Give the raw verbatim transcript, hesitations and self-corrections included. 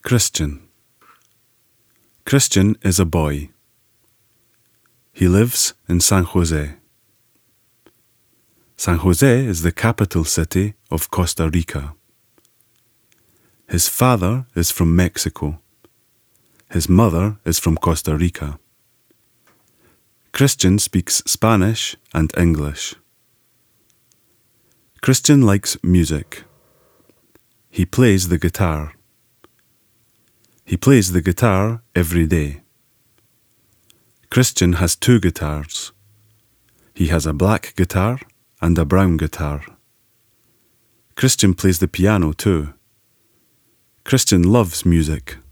Christian. Christian is a boy. He lives in San Jose. San Jose is the capital city of Costa Rica. His father is from Mexico. His mother is from Costa Rica. Christian speaks Spanish and English. Christian likes music. He plays the guitar. He plays the guitar every day. Christian has two guitars. He has a black guitar and a brown guitar. Christian plays the piano too. Christian loves music.